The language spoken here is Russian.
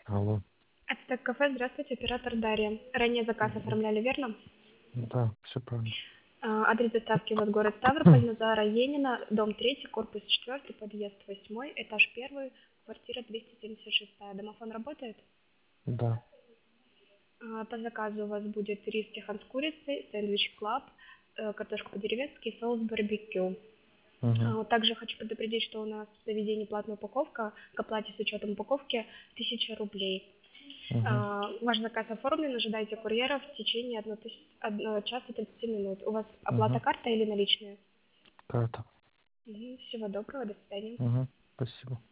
Алло. Ацтек кафе, здравствуйте, оператор Дарья. Ранее заказ оформляли, верно? Да, все правильно. Адрес доставки у вас город Ставрополь, Назара Енина, дом 3, корпус 4, подъезд 8, этаж 1, квартира 276. Домофон работает? Да. По заказу у вас будет рис техан с курицей, сэндвич клаб, картошка по-деревенски и соус барбекю. Угу. Также хочу предупредить, что у нас в заведении платная упаковка, к оплате с учетом упаковки 1000 рублей. Угу. Ваш заказ оформлен, ожидайте курьера в течение 1 часа 30 минут. У вас оплата Угу. карта или наличные? Карта. Всего доброго, до свидания. Угу. Спасибо.